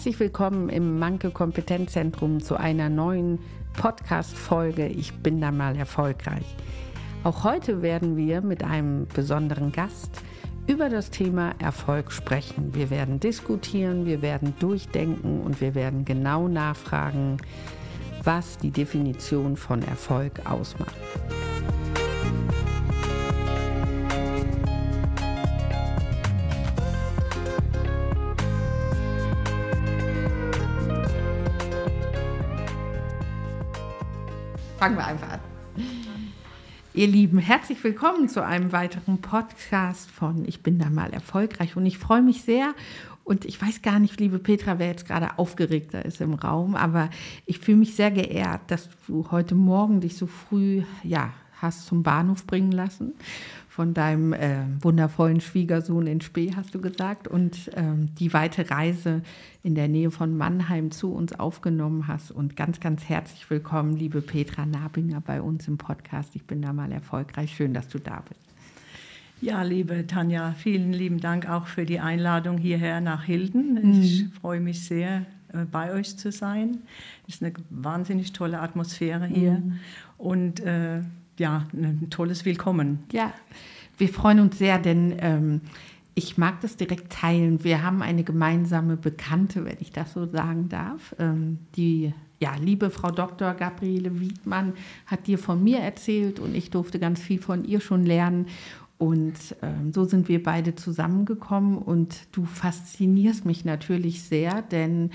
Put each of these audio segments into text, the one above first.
Herzlich willkommen im Manke Kompetenzzentrum zu einer neuen Podcast-Folge Ich bin da mal erfolgreich. Auch heute werden wir mit einem besonderen Gast über das Thema Erfolg sprechen. Wir werden diskutieren, wir werden durchdenken und wir werden genau nachfragen, was die Definition von Erfolg ausmacht. Fangen wir einfach an. Ihr Lieben, herzlich willkommen zu einem weiteren Podcast von Ich bin da mal erfolgreich und ich freue mich sehr und ich weiß gar nicht, liebe Petra, wer jetzt gerade aufgeregter ist im Raum, aber ich fühle mich sehr geehrt, dass du heute Morgen dich so früh hast zum Bahnhof bringen lassen von deinem wundervollen Schwiegersohn in Spee, hast du gesagt, und die weite Reise in der Nähe von Mannheim zu uns aufgenommen hast. Und ganz, ganz herzlich willkommen, liebe Petra Nabinger, bei uns im Podcast. Ich bin da mal erfolgreich. Schön, dass du da bist. Ja, liebe Tanja, vielen lieben Dank auch für die Einladung hierher nach Hilden. Ich freue mich sehr, bei euch zu sein. Es ist eine wahnsinnig tolle Atmosphäre hier und ein tolles Willkommen. Ja, wir freuen uns sehr, denn ich mag das direkt teilen. Wir haben eine gemeinsame Bekannte, wenn ich das so sagen darf. Die liebe Frau Dr. Gabriele Wiedmann hat dir von mir erzählt und ich durfte ganz viel von ihr schon lernen. Und so sind wir beide zusammengekommen und du faszinierst mich natürlich sehr, denn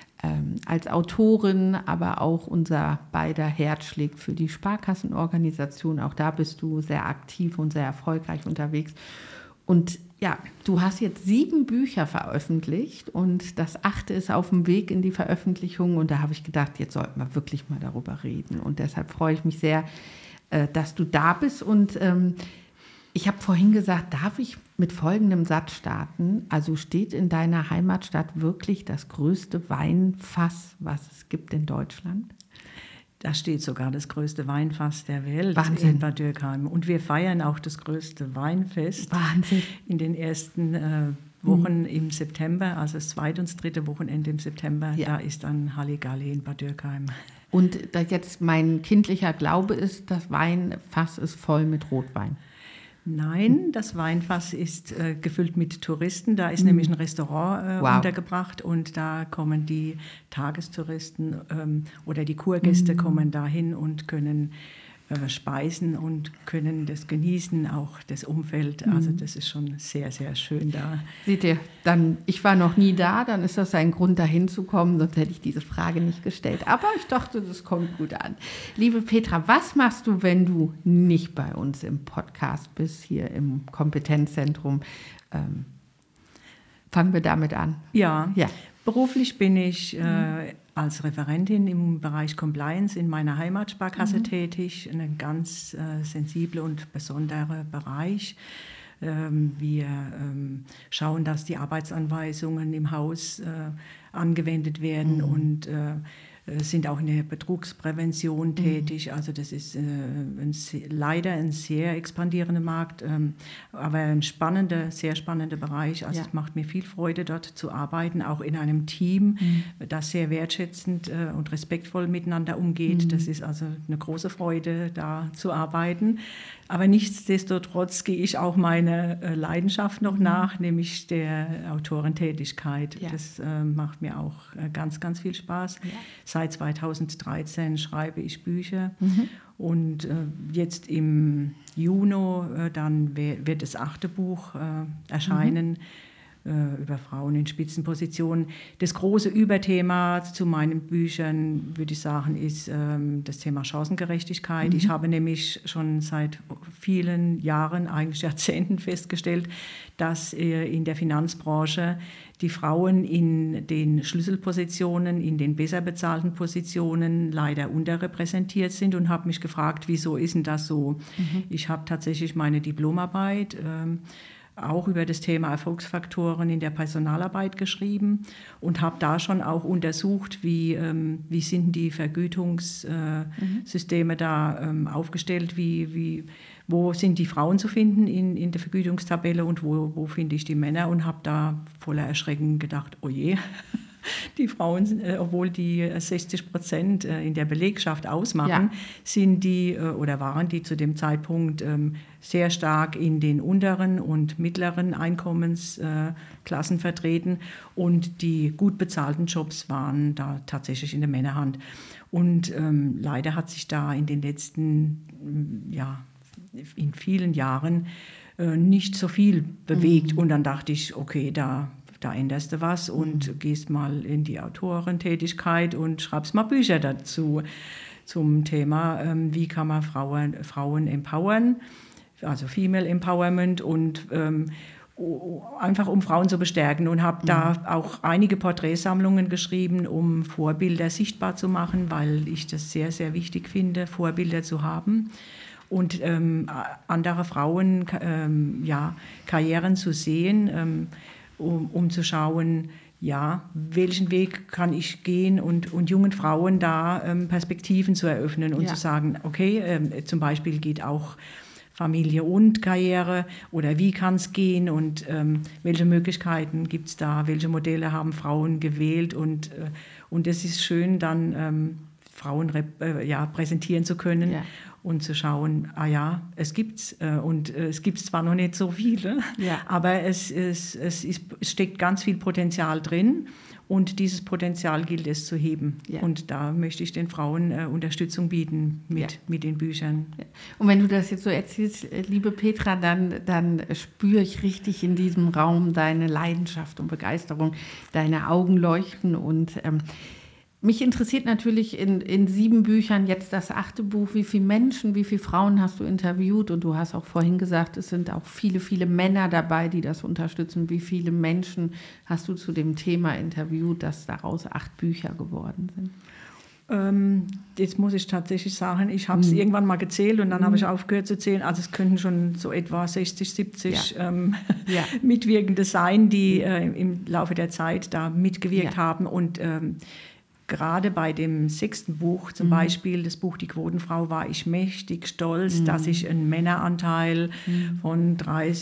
als Autorin, aber auch unser beider Herz schlägt für die Sparkassenorganisation. Auch da bist du sehr aktiv und sehr erfolgreich unterwegs. Und ja, du hast jetzt 7 Bücher veröffentlicht und das 8. ist auf dem Weg in die Veröffentlichung. Und da habe ich gedacht, jetzt sollten wir wirklich mal darüber reden. Und deshalb freue ich mich sehr, dass du da bist. Und ich habe vorhin gesagt, darf ich mit folgendem Satz starten? Also steht in deiner Heimatstadt wirklich das größte Weinfass, was es gibt in Deutschland? Da steht sogar das größte Weinfass der Welt. Wahnsinn. In Bad Dürkheim. Und wir feiern auch das größte Weinfest. Wahnsinn. In den ersten Wochen im September, also das 2. und das 3. Wochenende im September, Da ist dann Halligalli in Bad Dürkheim. Und da jetzt mein kindlicher Glaube ist, das Weinfass ist voll mit Rotwein. Nein, das Weinfass ist gefüllt mit Touristen. Da ist nämlich ein Restaurant untergebracht und da kommen die Tagestouristen oder die Kurgäste kommen dahin und können speisen und können das genießen, auch das Umfeld. Also das ist schon sehr, sehr schön da. Seht ihr, ich war noch nie da, dann ist das ein Grund, da hinzukommen, sonst hätte ich diese Frage nicht gestellt. Aber ich dachte, das kommt gut an. Liebe Petra, was machst du, wenn du nicht bei uns im Podcast bist, hier im Kompetenzzentrum? Fangen wir damit an. Ja. Beruflich bin ich als Referentin im Bereich Compliance in meiner Heimatsparkasse tätig, ein ganz sensibler und besonderer Bereich. Wir schauen, dass die Arbeitsanweisungen im Haus angewendet werden und sind auch in der Betrugsprävention tätig. Also das ist leider ein sehr expandierender Markt, aber ein sehr spannender Bereich. Also es macht mir viel Freude, dort zu arbeiten, auch in einem Team, das sehr wertschätzend und respektvoll miteinander umgeht. Das ist also eine große Freude, da zu arbeiten. Aber nichtsdestotrotz gehe ich auch meiner Leidenschaft noch nach, nämlich der Autorentätigkeit. Ja. Das macht mir auch ganz, ganz viel Spaß. Ja. Seit 2013 schreibe ich Bücher und jetzt im Juni dann wird das 8. Buch erscheinen. Über Frauen in Spitzenpositionen. Das große Überthema zu meinen Büchern, würde ich sagen, ist das Thema Chancengerechtigkeit. Ich habe nämlich schon seit vielen Jahren, eigentlich Jahrzehnten festgestellt, dass in der Finanzbranche die Frauen in den Schlüsselpositionen, in den besser bezahlten Positionen leider unterrepräsentiert sind und habe mich gefragt, wieso ist denn das so? Ich habe tatsächlich meine Diplomarbeit auch über das Thema Erfolgsfaktoren in der Personalarbeit geschrieben und habe da schon auch untersucht, wie sind die Vergütungssysteme da aufgestellt, wo sind die Frauen zu finden in der Vergütungstabelle und wo finde ich die Männer, und habe da voller Erschrecken gedacht, oh je, Die Frauen, obwohl die 60% in der Belegschaft ausmachen, sind die oder waren die zu dem Zeitpunkt sehr stark in den unteren und mittleren Einkommensklassen vertreten und die gut bezahlten Jobs waren da tatsächlich in der Männerhand. Und leider hat sich da in den letzten, in vielen Jahren nicht so viel bewegt. Und dann dachte ich, okay, da änderst du was und gehst mal in die Autorentätigkeit und schreibst mal Bücher dazu zum Thema, wie kann man Frauen empowern, also Female Empowerment und einfach um Frauen zu bestärken und habe da auch einige Porträtsammlungen geschrieben, um Vorbilder sichtbar zu machen, weil ich das sehr, sehr wichtig finde, Vorbilder zu haben. Und andere Frauen Karrieren zu sehen, um zu schauen, welchen Weg kann ich gehen und jungen Frauen da Perspektiven zu eröffnen und zu sagen, okay, zum Beispiel geht auch Familie und Karriere oder wie kann es gehen und welche Möglichkeiten gibt es da, welche Modelle haben Frauen gewählt und es ist schön, dann Frauen präsentieren zu können. Ja. Und zu schauen, es gibt's und es gibt zwar noch nicht so viele, aber es steckt ganz viel Potenzial drin und dieses Potenzial gilt es zu heben. Ja. Und da möchte ich den Frauen Unterstützung bieten mit den Büchern. Ja. Und wenn du das jetzt so erzählst, liebe Petra, dann spüre ich richtig in diesem Raum deine Leidenschaft und Begeisterung, deine Augen leuchten und mich interessiert natürlich in 7 Büchern jetzt das 8. Buch, wie viele Menschen, wie viele Frauen hast du interviewt? Und du hast auch vorhin gesagt, es sind auch viele, viele Männer dabei, die das unterstützen. Wie viele Menschen hast du zu dem Thema interviewt, dass daraus 8 Bücher geworden sind? Jetzt muss ich tatsächlich sagen, ich habe es irgendwann mal gezählt und dann habe ich aufgehört zu zählen. Also es könnten schon so etwa 60, 70 Mitwirkende sein, die im Laufe der Zeit da mitgewirkt haben und gerade bei dem 6. Buch, zum Beispiel das Buch Die Quotenfrau, war ich mächtig stolz, dass ich einen Männeranteil von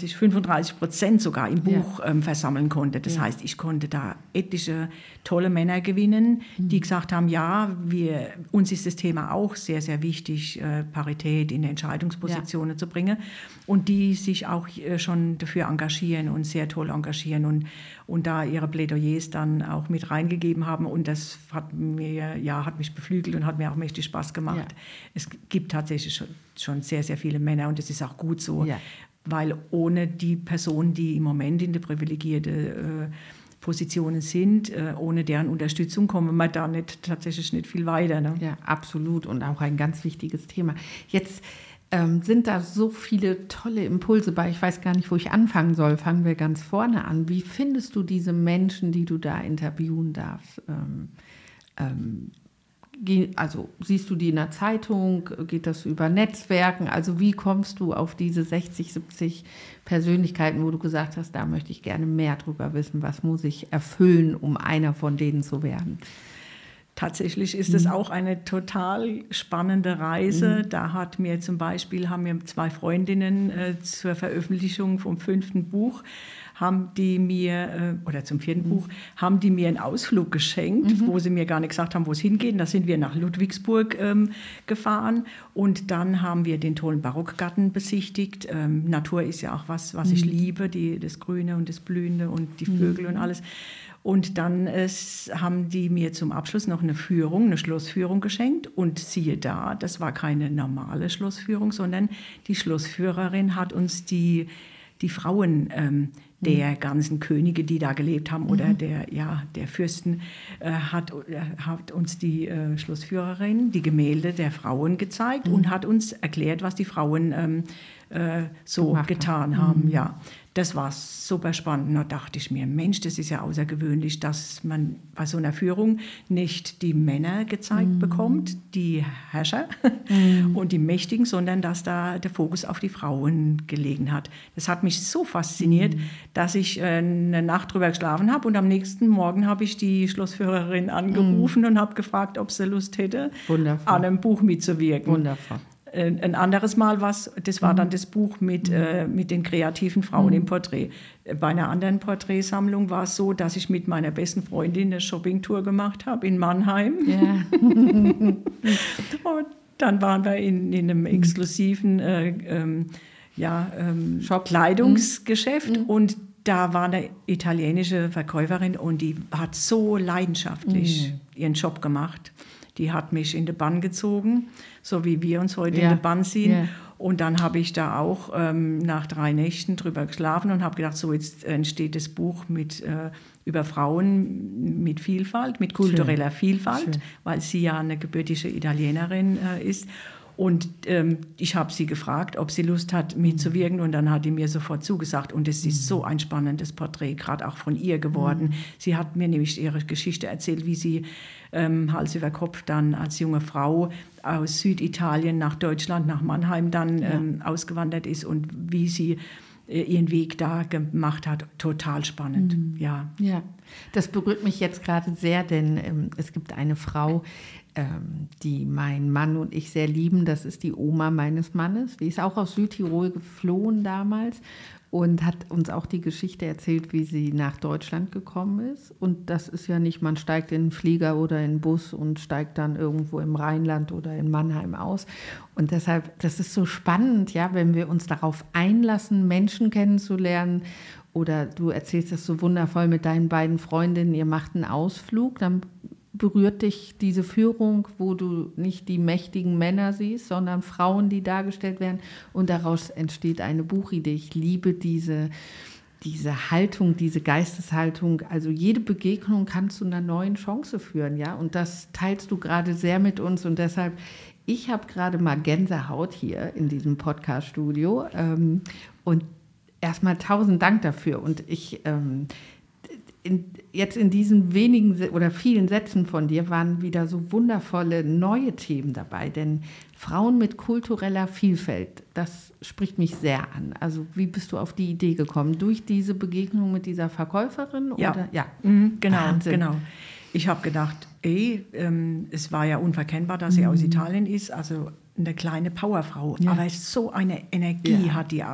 35% sogar im Buch versammeln konnte. Das heißt, ich konnte da etliche tolle Männer gewinnen, die gesagt haben, uns ist das Thema auch sehr, sehr wichtig, Parität in Entscheidungspositionen zu bringen und die sich auch schon dafür engagieren und sehr toll engagieren und da ihre Plädoyers dann auch mit reingegeben haben und das hat mich beflügelt und hat mir auch mächtig Spaß gemacht. Ja. Es gibt tatsächlich schon sehr, sehr viele Männer und das ist auch gut so, weil ohne die Personen, die im Moment in der privilegierten Positionen sind, ohne deren Unterstützung kommen wir da tatsächlich nicht viel weiter. Ne? Ja, absolut und auch ein ganz wichtiges Thema. Jetzt sind da so viele tolle Impulse bei. Ich weiß gar nicht, wo ich anfangen soll. Fangen wir ganz vorne an. Wie findest du diese Menschen, die du da interviewen darfst? Also siehst du die in der Zeitung? Geht das über Netzwerken? Also wie kommst du auf diese 60, 70 Persönlichkeiten, wo du gesagt hast, da möchte ich gerne mehr drüber wissen. Was muss ich erfüllen, um einer von denen zu werden? Tatsächlich ist es auch eine total spannende Reise. Da haben mir 2 Freundinnen zur Veröffentlichung vom 5. Buch, zum 4. Buch, haben die mir einen Ausflug geschenkt, wo sie mir gar nicht gesagt haben, wo es hingeht. Da sind wir nach Ludwigsburg gefahren und dann haben wir den tollen Barockgarten besichtigt. Natur ist ja auch was ich liebe, das Grüne und das Blühende und die Vögel und alles. Und dann haben die mir zum Abschluss noch eine Schlossführung geschenkt. Und siehe da, das war keine normale Schlossführung, sondern die Schlossführerin hat uns die Frauen der ganzen Könige, die da gelebt haben, oder der Fürsten, hat uns die Schlossführerin die Gemälde der Frauen gezeigt und hat uns erklärt, was die Frauen so getan haben. Ja. Das war super spannend. Da dachte ich mir, Mensch, das ist ja außergewöhnlich, dass man bei so einer Führung nicht die Männer gezeigt bekommt, die Herrscher und die Mächtigen, sondern dass da der Fokus auf die Frauen gelegen hat. Das hat mich so fasziniert, dass ich eine Nacht drüber geschlafen habe und am nächsten Morgen habe ich die Schlossführerin angerufen und habe gefragt, ob sie Lust hätte, an einem Buch mitzuwirken. Wundervoll. ein anderes Mal das war dann das Buch mit den kreativen Frauen im Porträt. Bei einer anderen Porträtsammlung war es so, dass ich mit meiner besten Freundin eine Shoppingtour gemacht habe in Mannheim. Ja. Und dann waren wir in einem exklusiven Kleidungsgeschäft und da war eine italienische Verkäuferin und die hat so leidenschaftlich ihren Job gemacht. Die hat mich in den Bann gezogen, so wie wir uns heute in den Bann ziehen. Ja. Und dann habe ich da auch nach 3 Nächten drüber geschlafen und habe gedacht, so jetzt entsteht das Buch über Frauen mit Vielfalt, mit kultureller Vielfalt, weil sie ja eine gebürtige Italienerin ist. Und ich habe sie gefragt, ob sie Lust hat, mitzuwirken. Und dann hat die mir sofort zugesagt. Und es ist so ein spannendes Porträt, gerade auch von ihr geworden. Sie hat mir nämlich ihre Geschichte erzählt, wie sie Hals über Kopf dann als junge Frau aus Süditalien nach Deutschland, nach Mannheim dann ausgewandert ist und wie sie ihren Weg da gemacht hat. Total spannend, ja. Das berührt mich jetzt gerade sehr, denn es gibt eine Frau, die mein Mann und ich sehr lieben. Das ist die Oma meines Mannes. Die ist auch aus Südtirol geflohen damals und hat uns auch die Geschichte erzählt, wie sie nach Deutschland gekommen ist. Und das ist ja nicht, man steigt in einen Flieger oder in einen Bus und steigt dann irgendwo im Rheinland oder in Mannheim aus. Und deshalb, das ist so spannend, ja, wenn wir uns darauf einlassen, Menschen kennenzulernen. Oder du erzählst das so wundervoll mit deinen beiden Freundinnen, ihr macht einen Ausflug, dann berührt dich diese Führung, wo du nicht die mächtigen Männer siehst, sondern Frauen, die dargestellt werden. Und daraus entsteht eine Buchidee. Ich liebe diese Haltung, diese Geisteshaltung. Also jede Begegnung kann zu einer neuen Chance führen, ja. Und das teilst du gerade sehr mit uns. Und deshalb, ich habe gerade mal Gänsehaut hier in diesem Podcast-Studio. Und erstmal 1000 Dank dafür. Und ich jetzt in diesen wenigen oder vielen Sätzen von dir waren wieder so wundervolle neue Themen dabei, denn Frauen mit kultureller Vielfalt, das spricht mich sehr an. Also wie bist du auf die Idee gekommen? Durch diese Begegnung mit dieser Verkäuferin? Oder? Ja. Genau. Ich habe gedacht, es war ja unverkennbar, dass sie aus Italien ist, also eine kleine Powerfrau, aber so eine Energie hat die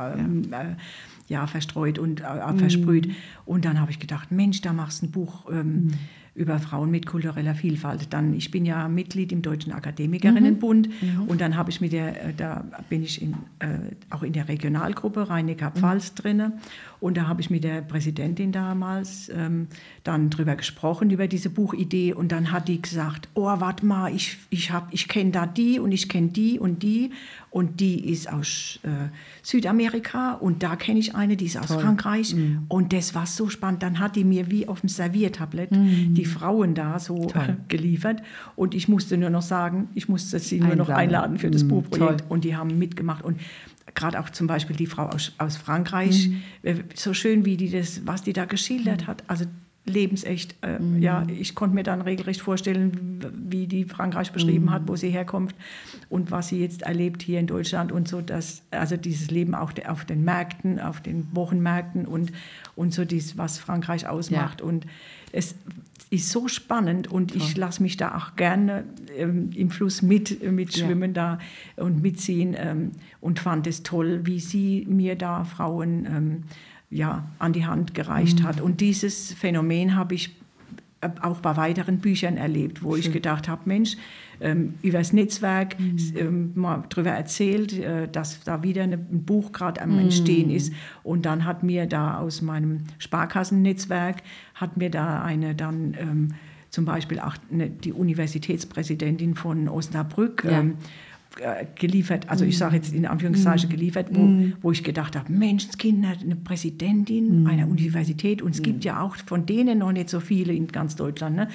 verstreut und versprüht. Und dann habe ich gedacht, Mensch, da machst du ein Buch über Frauen mit kultureller Vielfalt. Ich bin ja Mitglied im Deutschen Akademikerinnenbund und dann habe ich da bin ich auch in der Regionalgruppe Rhein-Neckar-Pfalz drin und da habe ich mit der Präsidentin damals dann drüber gesprochen, über diese Buchidee und dann hat die gesagt, oh, warte mal, ich kenne da die und ich kenne die und die ist aus Südamerika und da kenne ich eine, die ist aus Frankreich und das war so spannend. Dann hat die mir wie auf dem Serviertablett die Frauen da so geliefert und ich musste nur noch sagen, ich musste sie nur noch einladen für das Buchprojekt und die haben mitgemacht und gerade auch zum Beispiel die Frau aus Frankreich, so schön wie was die da geschildert hat, also lebensecht. Ich konnte mir dann regelrecht vorstellen, wie die Frankreich beschrieben hat, wo sie herkommt und was sie jetzt erlebt hier in Deutschland und so, also dieses Leben auch auf den Märkten, auf den Wochenmärkten und so was Frankreich ausmacht. Und es ist so spannend und ich lasse mich da auch gerne im Fluss mitschwimmen da und mitziehen und fand es toll, wie sie mir da Frauen an die Hand gereicht hat. Und dieses Phänomen habe ich auch bei weiteren Büchern erlebt, wo ich gedacht habe, Mensch, über das Netzwerk mal darüber erzählt, dass da wieder ein Buch gerade am Entstehen ist. Und dann hat mir da aus meinem Sparkassennetzwerk, hat mir da eine dann zum Beispiel auch die Universitätspräsidentin von Osnabrück geliefert, also ich sage jetzt in Anführungszeichen geliefert, wo ich gedacht habe, Menschenskinder, eine Präsidentin einer Universität und es gibt ja auch von denen noch nicht so viele in ganz Deutschland. Ne?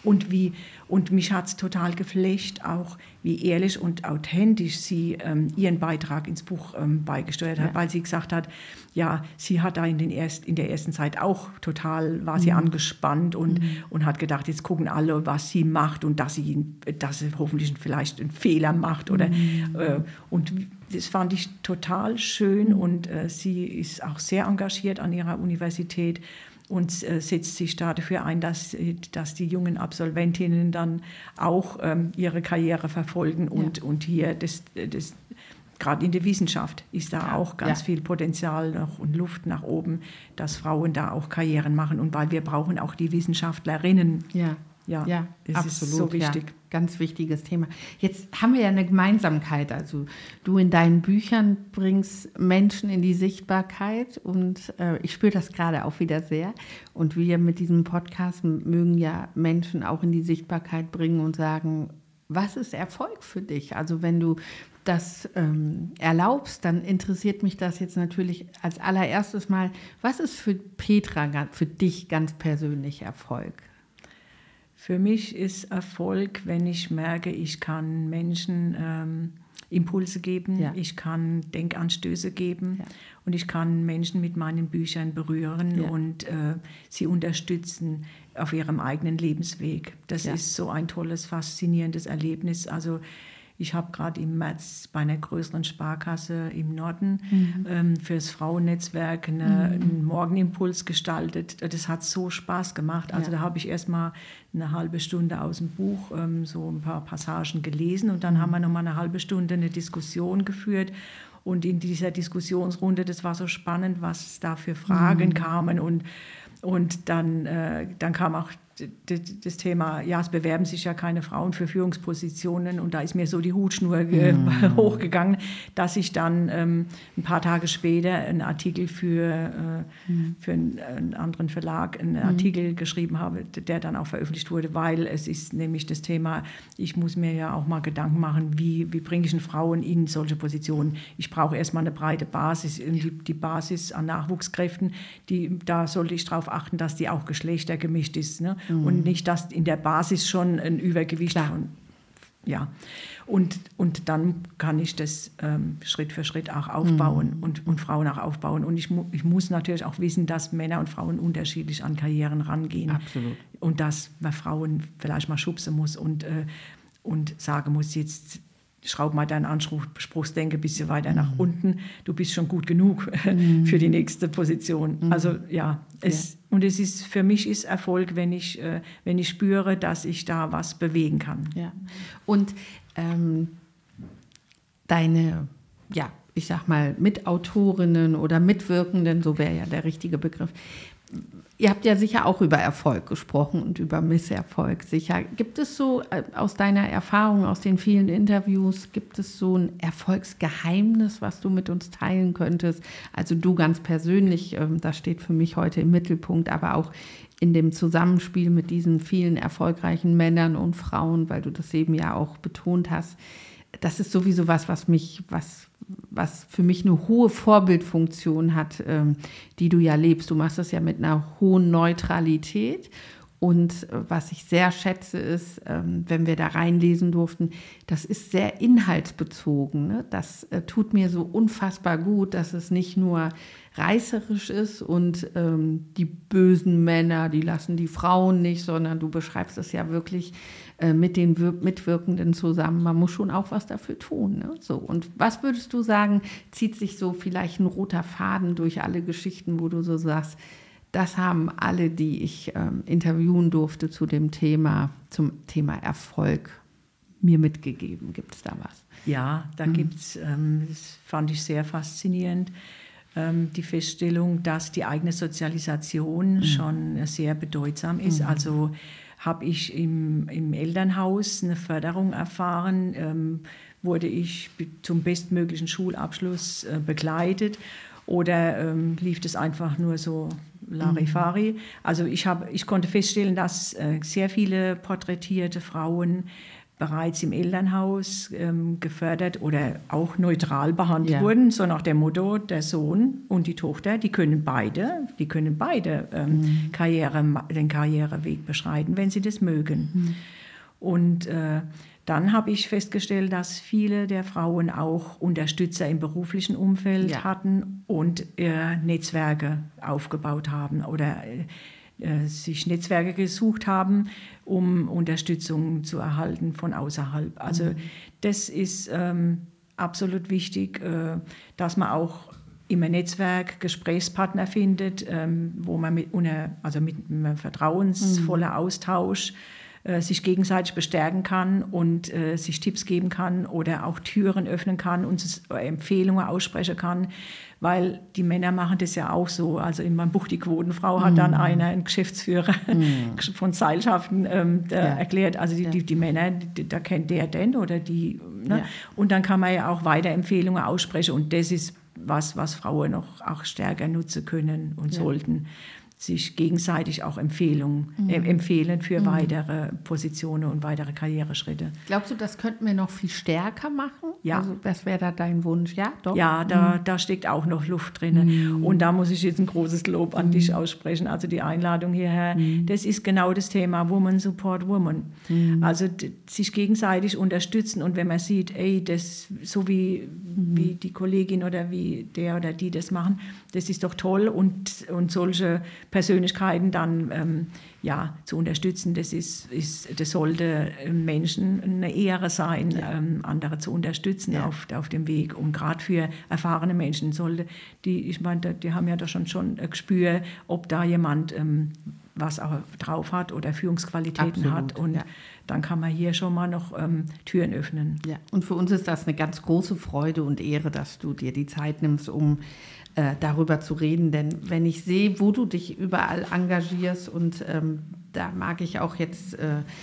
Und mich hat es total geflasht, auch wie ehrlich und authentisch sie ihren Beitrag ins Buch beigesteuert hat, weil sie gesagt hat, ja, sie hat da in der ersten Zeit auch war sie angespannt und hat gedacht, jetzt gucken alle, was sie macht und dass sie hoffentlich vielleicht einen Fehler macht und das fand ich total schön und sie ist auch sehr engagiert an ihrer Universität und setzt sich da dafür ein, dass die jungen Absolventinnen dann auch ihre Karriere verfolgen und hier gerade in der Wissenschaft ist da auch ganz viel Potenzial noch und Luft nach oben, dass Frauen da auch Karrieren machen und weil wir brauchen auch die Wissenschaftlerinnen. Ja, das absolut, ist so wichtig. Ja, ganz wichtiges Thema. Jetzt haben wir ja eine Gemeinsamkeit. Also du in deinen Büchern bringst Menschen in die Sichtbarkeit und ich spüre das gerade auch wieder sehr. Und wir mit diesem Podcast mögen ja Menschen auch in die Sichtbarkeit bringen und sagen, was ist Erfolg für dich? Also wenn du das erlaubst, dann interessiert mich das jetzt natürlich als allererstes mal, was ist für Petra, für dich ganz persönlich Erfolg? Für mich ist Erfolg, wenn ich merke, ich kann Menschen Impulse geben, ich kann Denkanstöße geben und ich kann Menschen mit meinen Büchern berühren und sie unterstützen auf ihrem eigenen Lebensweg. Das ist so ein tolles, faszinierendes Erlebnis. Also ich habe gerade im März bei einer größeren Sparkasse im Norden für das Frauennetzwerk einen Morgenimpuls gestaltet. Das hat so Spaß gemacht. Also da habe ich erst mal eine halbe Stunde aus dem Buch so ein paar Passagen gelesen und dann haben wir noch mal eine halbe Stunde eine Diskussion geführt. Und in dieser Diskussionsrunde, das war so spannend, was da für Fragen kamen und dann kam auch das Thema, es bewerben sich ja keine Frauen für Führungspositionen und da ist mir so die Hutschnur hochgegangen, dass ich dann ein paar Tage später einen Artikel für einen anderen Verlag, einen Artikel geschrieben habe, der dann auch veröffentlicht wurde, weil es ist nämlich das Thema, ich muss mir ja auch mal Gedanken machen, wie bringe ich denn Frauen in solche Positionen. Ich brauche erstmal eine breite Basis, die Basis an Nachwuchskräften, da sollte ich darauf achten, dass die auch geschlechtergemischt ist, ne? Und nicht, dass in der Basis schon ein Übergewicht von... Ja, und dann kann ich das Schritt für Schritt auch aufbauen und Frauen auch aufbauen. Und ich muss natürlich auch wissen, dass Männer und Frauen unterschiedlich an Karrieren rangehen. Absolut. Und dass man Frauen vielleicht mal schubsen muss und sagen muss, jetzt schraub mal deinen Anspruchsdenken ein bisschen weiter nach unten. Du bist schon gut genug für die nächste Position. Also für mich ist Erfolg, wenn ich spüre, dass ich da was bewegen kann. Ja. Und deine, ich sag mal, Mitautorinnen oder Mitwirkenden, so wäre ja der richtige Begriff. Ihr habt ja sicher auch über Erfolg gesprochen und über Misserfolg sicher. Gibt es so aus deiner Erfahrung, aus den vielen Interviews, gibt es so ein Erfolgsgeheimnis, was du mit uns teilen könntest? Also du ganz persönlich, das steht für mich heute im Mittelpunkt, aber auch in dem Zusammenspiel mit diesen vielen erfolgreichen Männern und Frauen, weil du das eben ja auch betont hast. Das ist sowieso was für mich eine hohe Vorbildfunktion hat, die du ja lebst. Du machst das ja mit einer hohen Neutralität. Und was ich sehr schätze, ist, wenn wir da reinlesen durften, das ist sehr inhaltsbezogen. Ne? Das tut mir so unfassbar gut, dass es nicht nur reißerisch ist und die bösen Männer, die lassen die Frauen nicht, sondern du beschreibst es ja wirklich mit den Mitwirkenden zusammen. Man muss schon auch was dafür tun. Ne? So, und was würdest du sagen, zieht sich so vielleicht ein roter Faden durch alle Geschichten, wo du so sagst, das haben alle, die ich interviewen durfte zum Thema Erfolg, mir mitgegeben. Gibt es da was? Ja, da gibt es, das fand ich sehr faszinierend, die Feststellung, dass die eigene Sozialisation schon sehr bedeutsam ist. Also habe ich im Elternhaus eine Förderung erfahren, wurde ich zum bestmöglichen Schulabschluss begleitet oder lief das einfach nur so Larifari? Also ich konnte feststellen, dass sehr viele porträtierte Frauen bereits im Elternhaus gefördert oder auch neutral behandelt wurden, so nach dem Motto, der Sohn und die Tochter, die können beide den Karriereweg beschreiten, wenn sie das mögen. Und dann habe ich festgestellt, dass viele der Frauen auch Unterstützer im beruflichen Umfeld hatten und Netzwerke aufgebaut haben oder sich Netzwerke gesucht haben, um Unterstützung zu erhalten von außerhalb. Also das ist absolut wichtig, dass man auch im Netzwerk Gesprächspartner findet, wo man mit einem vertrauensvollen Austausch sich gegenseitig bestärken kann und sich Tipps geben kann oder auch Türen öffnen kann und Empfehlungen aussprechen kann, weil die Männer machen das ja auch so. Also in meinem Buch Die Quotenfrau hat dann ein Geschäftsführer von Seilschaften erklärt, also die Männer, da kennt der denn oder die. Ne? Ja. Und dann kann man ja auch weiter Empfehlungen aussprechen und das ist was Frauen noch auch stärker nutzen können und sollten. Sich gegenseitig auch empfehlen für weitere Positionen und weitere Karriereschritte. Glaubst du, das könnten wir noch viel stärker machen? Ja. Also was wäre da dein Wunsch? Ja, doch? Ja, da steckt auch noch Luft drin. Und da muss ich jetzt ein großes Lob an dich aussprechen. Also die Einladung hierher, das ist genau das Thema Woman Support Woman. Also sich gegenseitig unterstützen. Und wenn man sieht, das so wie die Kollegin oder wie der oder die das machen, das ist doch toll. Und solche Persönlichkeiten dann zu unterstützen, das sollte Menschen eine Ehre sein, andere zu unterstützen auf dem Weg. Und gerade für erfahrene Menschen die haben ja da schon ein Gespür, ob da jemand was auch drauf hat oder Führungsqualitäten hat. Und dann kann man hier schon mal noch Türen öffnen. Ja. Und für uns ist das eine ganz große Freude und Ehre, dass du dir die Zeit nimmst, um darüber zu reden. Denn wenn ich sehe, wo du dich überall engagierst und da mag ich auch jetzt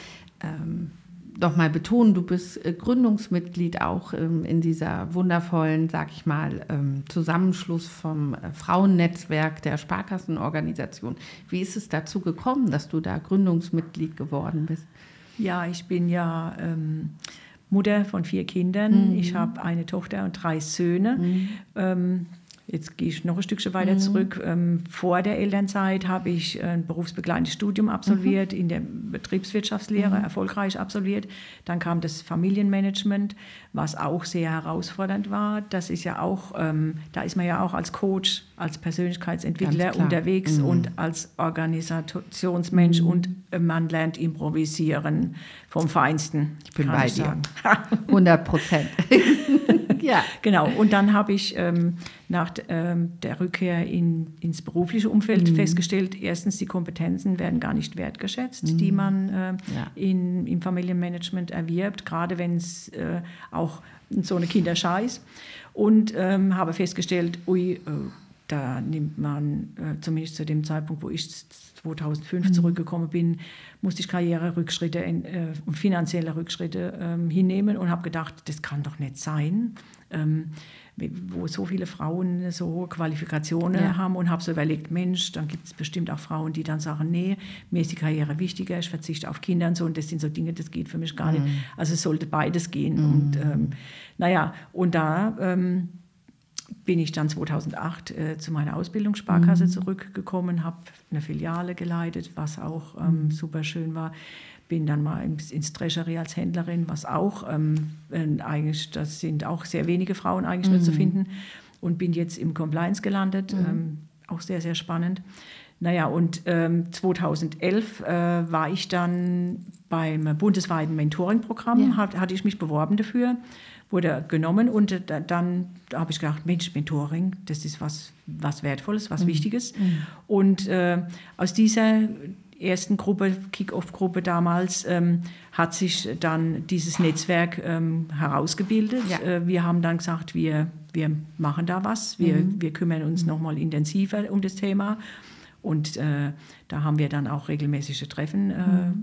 noch mal betonen, du bist Gründungsmitglied auch in dieser wundervollen, sag ich mal, Zusammenschluss vom Frauennetzwerk der Sparkassenorganisation. Wie ist es dazu gekommen, dass du da Gründungsmitglied geworden bist? Ja, ich bin ja Mutter von 4 Kindern. Ich habe eine Tochter und 3 Söhne. Jetzt gehe ich noch ein Stückchen weiter zurück. Vor der Elternzeit habe ich ein berufsbegleitendes Studium absolviert, in der Betriebswirtschaftslehre erfolgreich absolviert. Dann kam das Familienmanagement, was auch sehr herausfordernd war. Das ist ja auch, da ist man ja auch als Coach, als Persönlichkeitsentwickler unterwegs und als Organisationsmensch und man lernt improvisieren vom Feinsten. Ich bin bei dir. 100%. Ja, genau. Und dann habe ich nach der Rückkehr ins berufliche Umfeld festgestellt, erstens, die Kompetenzen werden gar nicht wertgeschätzt, die man im Familienmanagement erwirbt, gerade wenn es auch so eine Kinderschar ist. Und habe festgestellt, da nimmt man, zumindest zu dem Zeitpunkt, wo ich 2005 zurückgekommen bin, musste ich Karriererückschritte und finanzielle Rückschritte hinnehmen und habe gedacht, das kann doch nicht sein, wo so viele Frauen so hohe Qualifikationen haben, und habe so überlegt, Mensch, dann gibt es bestimmt auch Frauen, die dann sagen, nee, mir ist die Karriere wichtiger, ich verzichte auf Kinder und so, und das sind so Dinge, das geht für mich gar nicht. Also es sollte beides gehen. Und und da bin ich dann 2008 zu meiner Ausbildungssparkasse zurückgekommen, habe eine Filiale geleitet, was auch super schön war. Bin dann mal ins Treasury als Händlerin, was auch eigentlich, das sind auch sehr wenige Frauen eigentlich nur zu finden, und bin jetzt im Compliance gelandet, auch sehr, sehr spannend. Naja, und 2011 war ich dann beim bundesweiten Mentoring-Programm, hatte ich mich beworben dafür, wurde genommen, und dann habe ich gedacht, Mensch, Mentoring, das ist was Wertvolles, was Wichtiges. Und aus dieser ersten Gruppe, Kick-Off-Gruppe damals, hat sich dann dieses Netzwerk herausgebildet. Ja. Wir haben dann gesagt, wir machen da was, wir kümmern uns nochmal intensiver um das Thema. Und da haben wir dann auch regelmäßige Treffen,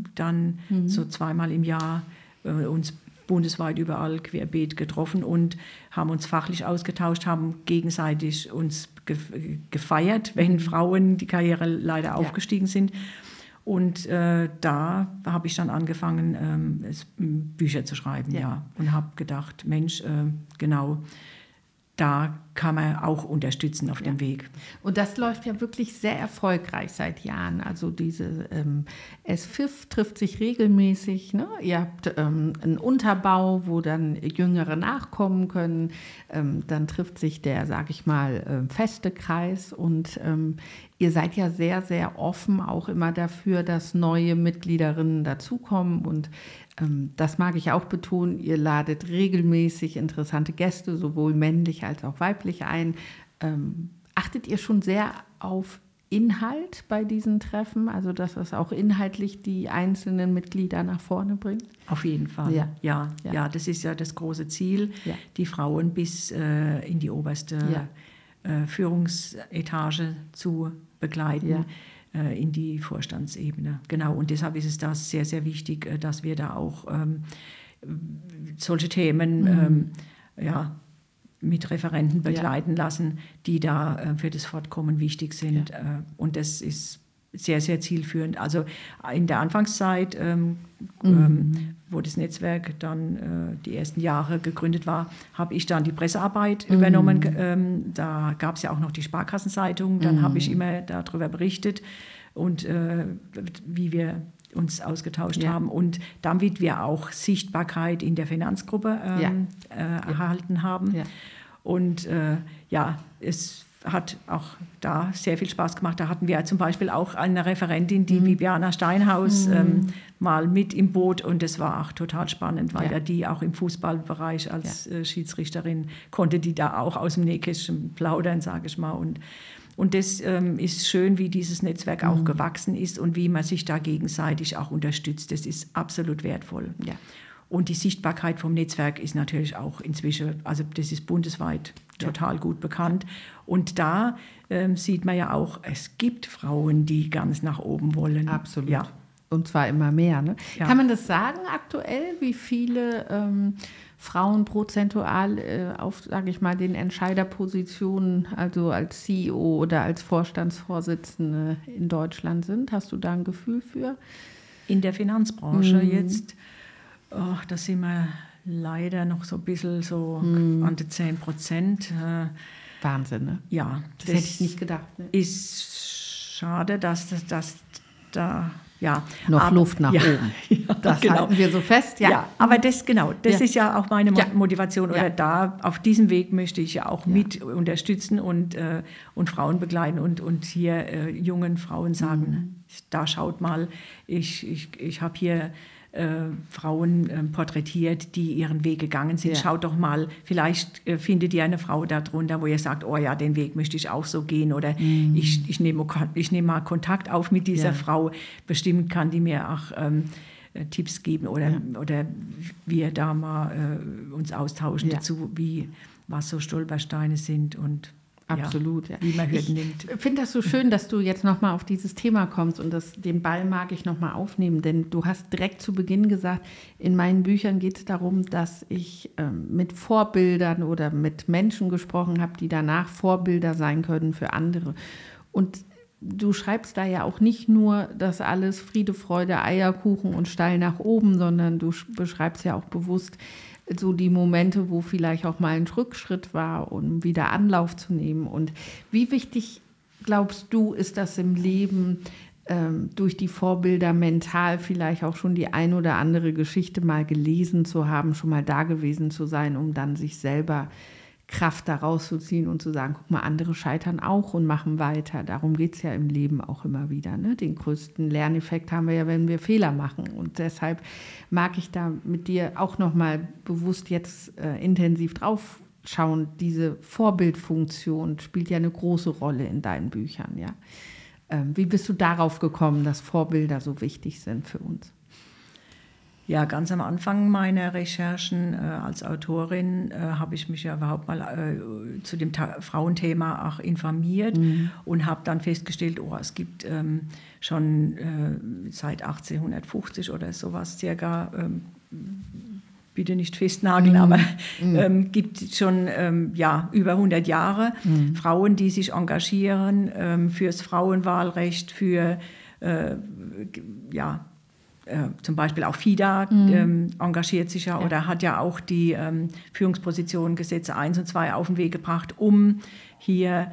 so 2-mal im Jahr uns bundesweit überall querbeet getroffen und haben uns fachlich ausgetauscht, haben gegenseitig uns gefeiert, wenn Frauen die Karriere leider aufgestiegen sind. Und da habe ich dann angefangen, Bücher zu schreiben, und habe gedacht, Mensch, genau, da kann man auch unterstützen auf dem Weg. Und das läuft ja wirklich sehr erfolgreich seit Jahren. Also diese SFIF trifft sich regelmäßig. Ne? Ihr habt einen Unterbau, wo dann Jüngere nachkommen können. Dann trifft sich der, sage ich mal, feste Kreis. Und ihr seid ja sehr, sehr offen auch immer dafür, dass neue Mitgliederinnen dazukommen. Und das mag ich auch betonen, ihr ladet regelmäßig interessante Gäste, sowohl männlich als auch weiblich ein. Achtet ihr schon sehr auf Inhalt bei diesen Treffen, also dass das auch inhaltlich die einzelnen Mitglieder nach vorne bringt? Auf jeden Fall, ja, das ist ja das große Ziel, die Frauen bis in die oberste Führungsetage zu begleiten, in die Vorstandsebene. Genau, und deshalb ist es da sehr, sehr wichtig, dass wir da auch solche Themen mit Referenten begleiten lassen, die da für das Fortkommen wichtig sind. Und das ist sehr, sehr zielführend. Also in der Anfangszeit, wo das Netzwerk dann die ersten Jahre gegründet war, habe ich dann die Pressearbeit übernommen. Da gab es ja auch noch die Sparkassenzeitung. Dann habe ich immer darüber berichtet und wie wir uns ausgetauscht haben und damit wir auch Sichtbarkeit in der Finanzgruppe erhalten haben. Ja. Und es hat auch da sehr viel Spaß gemacht. Da hatten wir zum Beispiel auch eine Referentin, die Bibiana Steinhaus, mal mit im Boot und das war auch total spannend, weil die auch im Fußballbereich als Schiedsrichterin konnte die da auch aus dem Nähkästchen plaudern, sage ich mal. Und das ist schön, wie dieses Netzwerk auch gewachsen ist und wie man sich da gegenseitig auch unterstützt. Das ist absolut wertvoll. Ja. Und die Sichtbarkeit vom Netzwerk ist natürlich auch inzwischen, also das ist bundesweit total gut bekannt. Und da sieht man ja auch, es gibt Frauen, die ganz nach oben wollen. Absolut. Ja. Und zwar immer mehr. Ne? Ja. Kann man das sagen aktuell, wie viele Frauen prozentual auf, sage ich mal, den Entscheiderpositionen, also als CEO oder als Vorstandsvorsitzende in Deutschland sind? Hast du da ein Gefühl für? In der Finanzbranche jetzt, da sind wir leider noch so ein bisschen so an die 10%. Wahnsinn, ne? Ja. Das hätte ich nicht gedacht. Ne? Ist schade, dass da... Ja, noch Luft nach oben. Ja, das halten wir so fest. Ja, aber das ist ja auch meine Motivation. Oder da auf diesem Weg möchte ich ja auch mit unterstützen und Frauen begleiten und hier jungen Frauen sagen, da schaut mal, ich habe hier Frauen porträtiert, die ihren Weg gegangen sind. Ja. Schaut doch mal, vielleicht findet ihr eine Frau darunter, wo ihr sagt, oh ja, den Weg möchte ich auch so gehen. Oder ich nehme mal Kontakt auf mit dieser Frau. Bestimmt kann die mir auch Tipps geben oder wir da mal uns austauschen dazu, was so Stolpersteine sind und absolut, wie man Hürden nimmt. Ich finde das so schön, dass du jetzt nochmal auf dieses Thema kommst und den Ball mag ich nochmal aufnehmen, denn du hast direkt zu Beginn gesagt, in meinen Büchern geht es darum, dass ich mit Vorbildern oder mit Menschen gesprochen habe, die danach Vorbilder sein können für andere. Und du schreibst da ja auch nicht nur das alles Friede, Freude, Eierkuchen und steil nach oben, sondern du beschreibst ja auch bewusst so die Momente, wo vielleicht auch mal ein Rückschritt war, um wieder Anlauf zu nehmen. Und wie wichtig, glaubst du, ist das im Leben, durch die Vorbilder mental vielleicht auch schon die ein oder andere Geschichte mal gelesen zu haben, schon mal da gewesen zu sein, um dann sich selber Kraft daraus zu ziehen und zu sagen, guck mal, andere scheitern auch und machen weiter. Darum geht es ja im Leben auch immer wieder. Ne? Den größten Lerneffekt haben wir ja, wenn wir Fehler machen. Und deshalb mag ich da mit dir auch nochmal bewusst jetzt intensiv drauf schauen. Diese Vorbildfunktion spielt ja eine große Rolle in deinen Büchern. Ja? Wie bist du darauf gekommen, dass Vorbilder so wichtig sind für uns? Ja, ganz am Anfang meiner Recherchen als Autorin habe ich mich ja überhaupt mal zu dem Frauenthema auch informiert und habe dann festgestellt, es gibt schon seit 1850 oder sowas circa, bitte nicht festnageln, aber gibt schon über 100 Jahre Frauen, die sich engagieren fürs Frauenwahlrecht, für zum Beispiel auch FIDA engagiert sich ja oder hat ja auch die Führungspositionen Gesetze 1 und 2 auf den Weg gebracht, um hier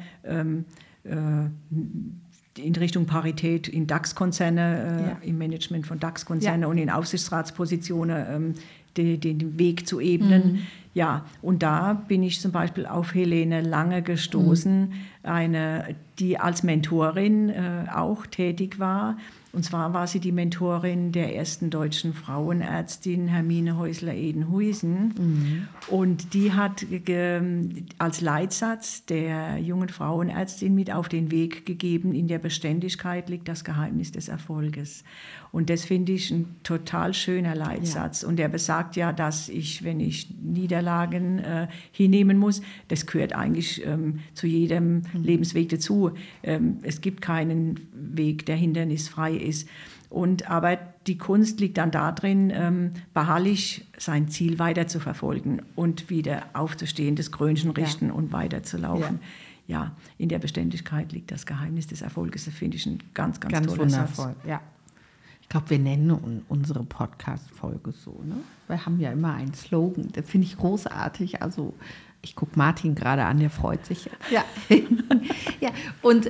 in Richtung Parität in DAX-Konzerne, im Management von DAX-Konzernen und in Aufsichtsratspositionen den Weg zu ebnen. Ja, und da bin ich zum Beispiel auf Helene Lange gestoßen, die als Mentorin auch tätig war. Und zwar war sie die Mentorin der ersten deutschen Frauenärztin, Hermine Häusler-Edenhuisen. Und die hat als Leitsatz der jungen Frauenärztin mit auf den Weg gegeben, in der Beständigkeit liegt das Geheimnis des Erfolges. Und das finde ich ein total schöner Leitsatz. Ja. Und der besagt ja, dass wenn ich Niederlagen hinnehmen muss, das gehört eigentlich zu jedem Lebensweg dazu. Es gibt keinen Weg, der hindernisfrei ist. Aber die Kunst liegt dann darin, beharrlich sein Ziel weiter zu verfolgen und wieder aufzustehen, das Krönchen richten und weiterzulaufen. Ja, in der Beständigkeit liegt das Geheimnis des Erfolges. Das finde ich ein ganz, ganz toller wundervoll. Satz. Ja. Ich glaube, wir nennen unsere Podcast-Folge so. Ne? Wir haben ja immer einen Slogan. Das finde ich großartig. Also ich gucke Martin gerade an, der freut sich. Ja, ja. Und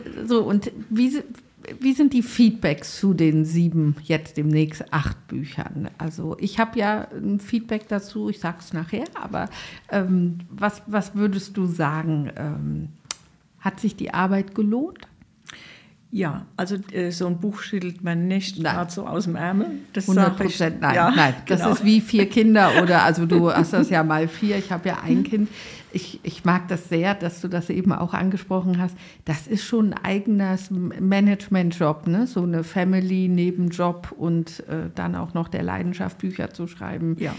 wie sind die Feedbacks zu den 7, jetzt demnächst 8 Büchern? Also ich habe ja ein Feedback dazu, ich sage es nachher, aber was würdest du sagen? Hat sich die Arbeit gelohnt? Ja, also so ein Buch schüttelt man nicht gerade so aus dem Ärmel. 100%, nein. Das ist wie 4 Kinder oder, also du hast das ja mal 4, ich habe ja ein Kind. Ich mag das sehr, dass du das eben auch angesprochen hast. Das ist schon ein eigener Management-Job, ne? So eine Family-Nebenjob und dann auch noch der Leidenschaft, Bücher zu schreiben. Ja.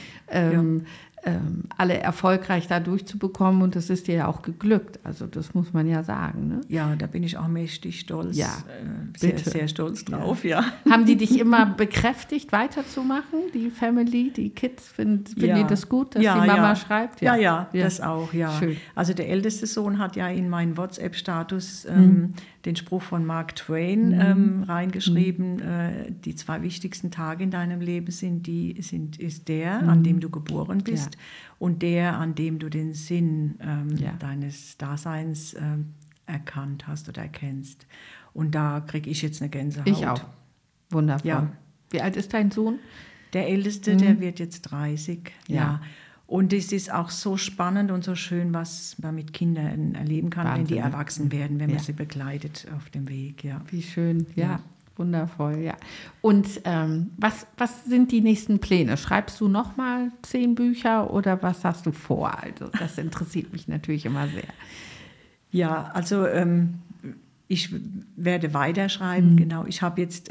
Alle erfolgreich da durchzubekommen und das ist dir ja auch geglückt. Also das muss man ja sagen. Ne? Ja, da bin ich auch mächtig stolz. Ja, sehr, sehr stolz drauf, ja. Haben die dich immer bekräftigt, weiterzumachen, die Family, die Kids? Finden die das gut, dass die Mama schreibt? Ja, das auch, ja. Schön. Also der älteste Sohn hat ja in meinen WhatsApp-Status den Spruch von Mark Twain reingeschrieben, die 2 wichtigsten Tage in deinem Leben ist der, an dem du geboren bist, und der, an dem du den Sinn deines Daseins erkannt hast oder erkennst. Und da kriege ich jetzt eine Gänsehaut. Ich auch. Wundervoll. Ja. Wie alt ist dein Sohn? Der Älteste, der wird jetzt 30. Ja. Und es ist auch so spannend und so schön, was man mit Kindern erleben kann, Wahnsinn, wenn die erwachsen werden, wenn man sie begleitet auf dem Weg. Ja. Wie schön, ja. Wundervoll, ja. Und was sind die nächsten Pläne? Schreibst du noch mal 10 Bücher oder was hast du vor? Also das interessiert mich natürlich immer sehr. Ja, also ich werde weiterschreiben, genau. Ich habe jetzt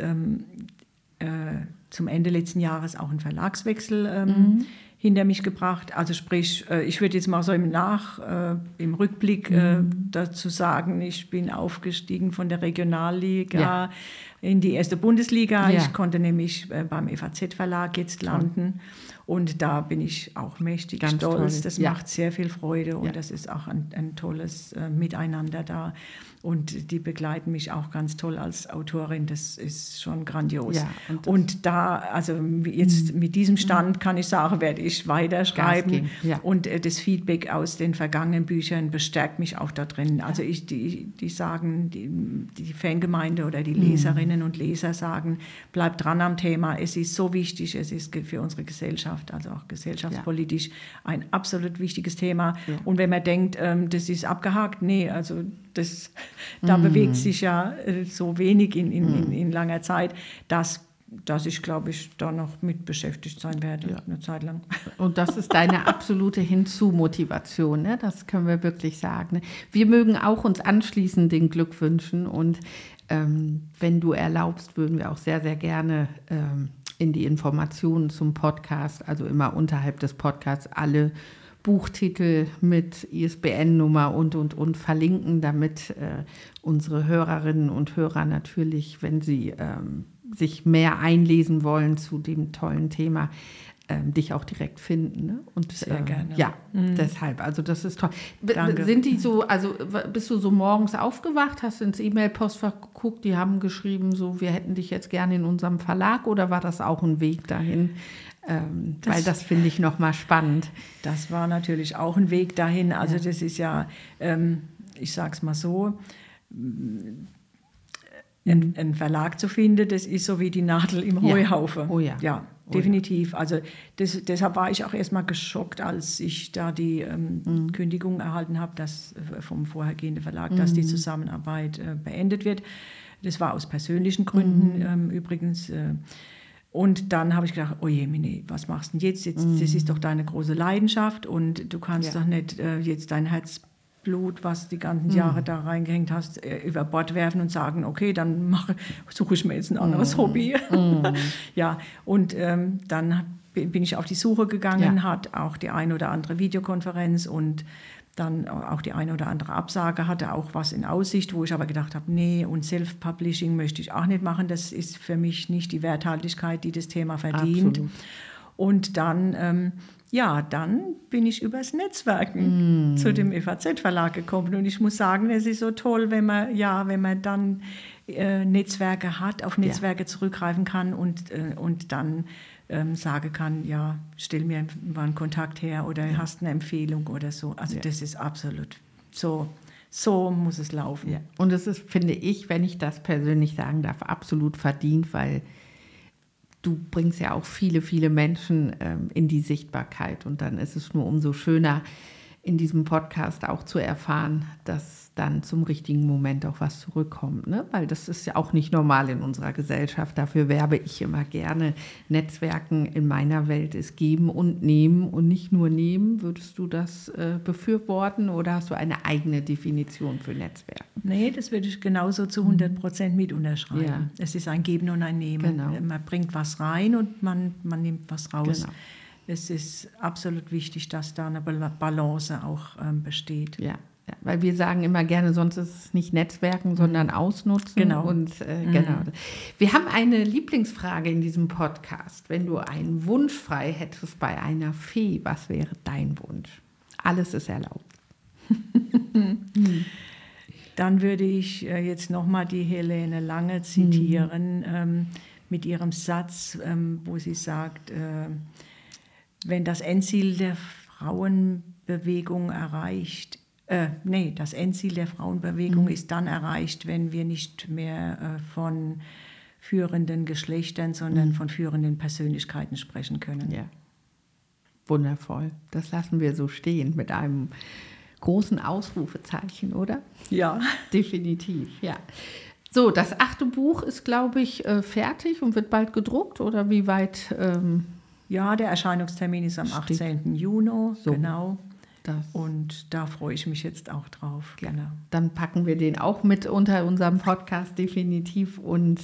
zum Ende letzten Jahres auch einen Verlagswechsel hinter mich gebracht. Also sprich, ich würde jetzt mal so im Rückblick dazu sagen, ich bin aufgestiegen von der Regionalliga in die erste Bundesliga. Ja. Ich konnte nämlich beim FAZ-Verlag jetzt landen. Und da bin ich auch mächtig stolz. Toll. Das macht sehr viel Freude und das ist auch ein tolles Miteinander da. Und die begleiten mich auch ganz toll als Autorin. Das ist schon grandios. Ja, und da, also jetzt mit diesem Stand kann ich sagen, werde ich weiterschreiben. Ja. Und das Feedback aus den vergangenen Büchern bestärkt mich auch da drin. Also die sagen, die Fangemeinde oder die Leserinnen und Leser sagen, bleibt dran am Thema. Es ist so wichtig, es ist für unsere Gesellschaft, also auch gesellschaftspolitisch, ein absolut wichtiges Thema. Ja. Und wenn man denkt, das ist abgehakt, nee, also da bewegt sich ja so wenig in langer Zeit, dass ich, glaube ich, da noch mit beschäftigt sein werde, eine Zeit lang. Und das ist deine absolute Hinzu-Motivation, ne? Das können wir wirklich sagen. Wir mögen auch uns anschließen den Glückwünschen und wenn du erlaubst, würden wir auch sehr, sehr gerne in die Informationen zum Podcast, also immer unterhalb des Podcasts, alle Buchtitel mit ISBN-Nummer und verlinken, damit unsere Hörerinnen und Hörer natürlich, wenn sie sich mehr einlesen wollen zu dem tollen Thema, dich auch direkt finden. Ne? Und, sehr gerne. Ja, deshalb, also das ist toll. Danke. Sind die so, also bist du so morgens aufgewacht, hast ins E-Mail-Postfach geguckt, die haben geschrieben, so, wir hätten dich jetzt gerne in unserem Verlag, oder war das auch ein Weg dahin? Weil das finde ich nochmal spannend. Das war natürlich auch ein Weg dahin. Also das ist ja, ich sage es mal so, einen Verlag zu finden, das ist so wie die Nadel im Heuhaufen. Oh ja. Ja. definitiv. Also deshalb war ich auch erstmal geschockt, als ich da die Kündigung erhalten habe, dass vom vorhergehenden Verlag, dass die Zusammenarbeit beendet wird. Das war aus persönlichen Gründen übrigens. Und dann habe ich gedacht, oh je, Mine, was machst du denn jetzt? Das ist doch deine große Leidenschaft und du kannst doch nicht jetzt dein Herzblut, was die ganzen Jahre da reingehängt hast, über Bord werfen und sagen, okay, dann suche ich mir jetzt ein anderes Hobby. Ja, und dann bin ich auf die Suche gegangen, hat auch die eine oder andere Videokonferenz und dann auch die eine oder andere Absage, hatte auch was in Aussicht, wo ich aber gedacht habe, nee, und Self-Publishing möchte ich auch nicht machen. Das ist für mich nicht die Werthaltigkeit, die das Thema verdient. Absolut. Und dann, dann bin ich übers Netzwerken zu dem FAZ-Verlag gekommen. Und ich muss sagen, es ist so toll, wenn man dann Netzwerke hat, auf Netzwerke zurückgreifen kann und dann sagen kann, ja, stell mir mal einen Kontakt her oder hast eine Empfehlung oder so. Also das ist absolut so muss es laufen. Ja. Und es ist, finde ich, wenn ich das persönlich sagen darf, absolut verdient, weil du bringst ja auch viele, viele Menschen in die Sichtbarkeit und dann ist es nur umso schöner, in diesem Podcast auch zu erfahren, dass dann zum richtigen Moment auch was zurückkommt, ne? Weil das ist ja auch nicht normal in unserer Gesellschaft. Dafür werbe ich immer gerne. Netzwerken in meiner Welt ist geben und nehmen und nicht nur nehmen. Würdest du das befürworten oder hast du eine eigene Definition für Netzwerk? Nee, das würde ich genauso zu 100% mit unterschreiben. Ja. Es ist ein Geben und ein Nehmen. Genau. Man bringt was rein und man nimmt was raus. Genau. Es ist absolut wichtig, dass da eine Balance auch besteht. Ja, weil wir sagen immer gerne, sonst ist es nicht Netzwerken, sondern Ausnutzen. Genau. Und genau. Wir haben eine Lieblingsfrage in diesem Podcast. Wenn du einen Wunsch frei hättest bei einer Fee, was wäre dein Wunsch? Alles ist erlaubt. Dann würde ich jetzt nochmal die Helene Lange zitieren mit ihrem Satz, wo sie sagt, wenn das Endziel der Frauenbewegung das Endziel der Frauenbewegung ist dann erreicht, wenn wir nicht mehr von führenden Geschlechtern, sondern von führenden Persönlichkeiten sprechen können. Ja, wundervoll. Das lassen wir so stehen mit einem großen Ausrufezeichen, oder? Ja. Definitiv, ja. So, das 8. Buch ist, glaube ich, fertig und wird bald gedruckt, oder wie weit? Ja, der Erscheinungstermin ist am 18. Juni, so. Genau. Und da freue ich mich jetzt auch drauf. Ja, genau. Dann packen wir den auch mit unter unserem Podcast definitiv. Und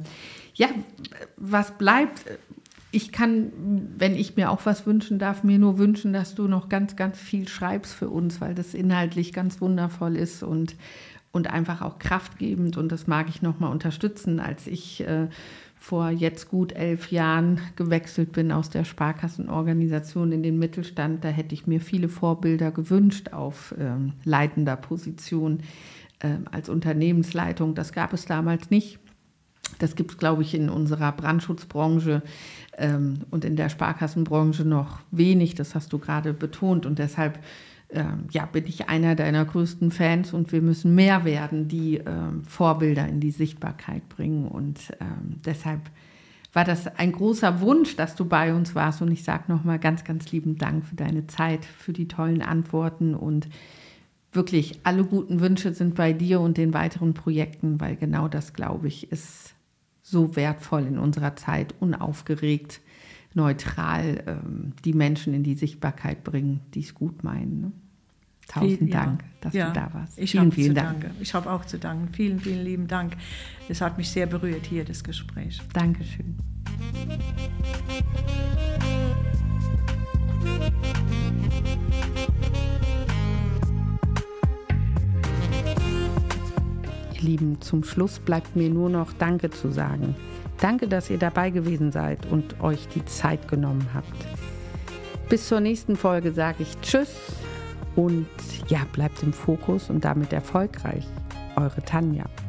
was bleibt? Ich kann, wenn ich mir auch was wünschen darf, mir nur wünschen, dass du noch ganz, ganz viel schreibst für uns, weil das inhaltlich ganz wundervoll ist und einfach auch kraftgebend. Und das mag ich nochmal unterstützen, als ich vor jetzt gut 11 Jahren gewechselt bin aus der Sparkassenorganisation in den Mittelstand. Da hätte ich mir viele Vorbilder gewünscht auf leitender Position als Unternehmensleitung. Das gab es damals nicht. Das gibt es, glaube ich, in unserer Brandschutzbranche und in der Sparkassenbranche noch wenig. Das hast du gerade betont. Und deshalb bin ich einer deiner größten Fans und wir müssen mehr werden, die Vorbilder in die Sichtbarkeit bringen. Und deshalb war das ein großer Wunsch, dass du bei uns warst. Und ich sage nochmal ganz, ganz lieben Dank für deine Zeit, für die tollen Antworten. Und wirklich alle guten Wünsche sind bei dir und den weiteren Projekten, weil genau das, glaube ich, ist so wertvoll in unserer Zeit, unaufgeregt, neutral die Menschen in die Sichtbarkeit bringen, die es gut meinen. Ne? Tausend Dank, dass du da warst. Vielen Dank. Ich habe auch zu danken. Vielen, vielen lieben Dank. Es hat mich sehr berührt hier, das Gespräch. Dankeschön. Ihr Lieben, zum Schluss bleibt mir nur noch Danke zu sagen. Danke, dass ihr dabei gewesen seid und euch die Zeit genommen habt. Bis zur nächsten Folge sage ich Tschüss und bleibt im Fokus und damit erfolgreich. Eure Tanja.